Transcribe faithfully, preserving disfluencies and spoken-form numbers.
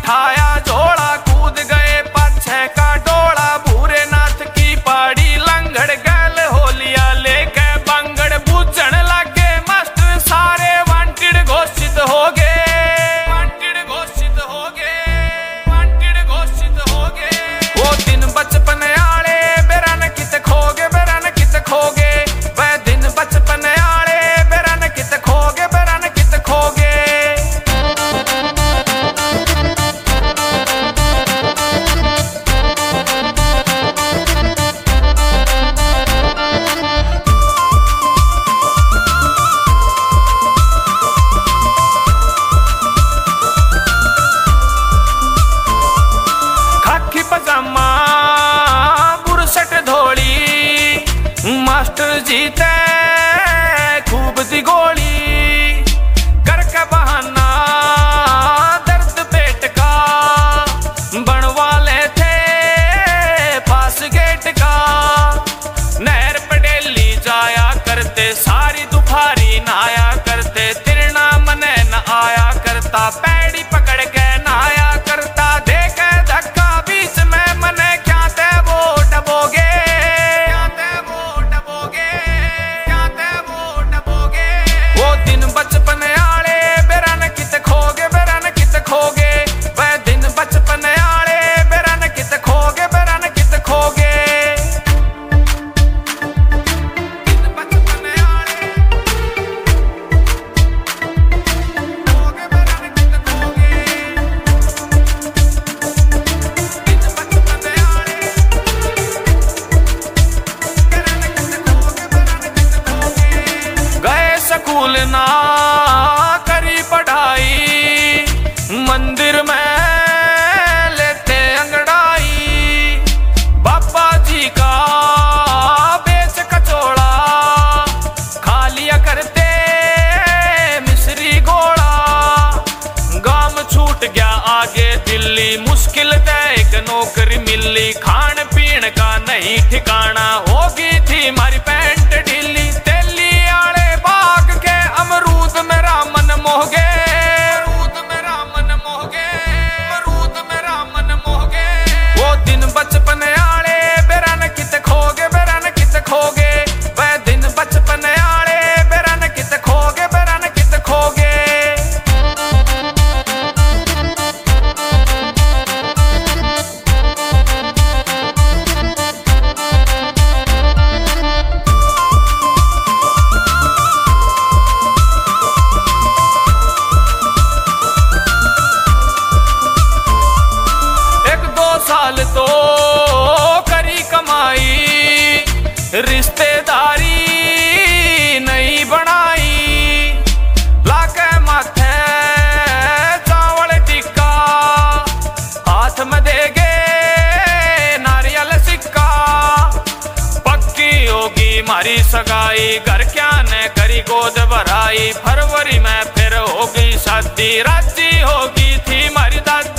उठाया झोला, कूद गए पाछे का डोला। भूरे नाथ की पाड़ी लंगड़ गल होलिया लेके बंगड़। बूझण लागे मास्टर सारे वांटेड घोषित हो गए, वांटेड घोषित हो गए, वांटेड घोषित हो गए। वो दिन बचपन आले बेरन कित खोगे, बेरन कित खोगे। वह दिन बचपन आले बेरन कित खोगे, बेरन कित खोगे। खाकी पजामा बुरसट धोली, मास्टर जी ते खूब दी गोली। करके बहाना दर्द पेट का, बनवाले थे पास गेट का। नहर पडेली जाया करते, सारी दुपहरी नहाया करते। तिरना मने न आया करता, पैड़ी पकड़ के नहाया करता। देखे धक्का बीच में मने क्या ते वो डबोगे, क्या ते वो डबोगे, क्या ते वो डबोगे। वो दिन बचपन आले बेरन कित खोगे, बेरन कित खोगे। वह दिन बचपन आले बेरन कित खोगे, बेरन कित खोगे। दिन बचपन आले खोगे, बेरन कित खोगे। दिन बचपन आले बेरन कित खोगे, बेरन कित खोगे। गए स्कूल ना करी पढ़ाई, मंदिर में लेते अंगड़ाई। बाबा जी का बेच कचौड़ा, खा लिया करते मिश्री घोड़ा। गाम छूट गया आगे दिल्ली, मुश्किल ते एक नौकरी मिली। खान पीन का नहीं ठिकाना, होगी थी मारी पैंट ढीली। तेली आले बाग के अमरूद मेरा मन मोह गए, अमरूद मेरा मन मोह गए, अमरूद मेरा मन मोह गए। वो दिन बचपन आले बेरन कित खोगे, बेरन कित खोगे। वह दिन बचपन आले बेरन कित खोगे, बेरन कित खोगे। एक दो साल तो करी कमाई, रिश्तेदारी नहीं बनाई। लाके माथे चावल टिक्का, हाथ में देगे नारियल सिक्का। पक्की होगी मारी सगाई, घर क्या ने करी गोद भराई। फरवरी में फिर होगी शादी, राजी होगी थी मारी दादी।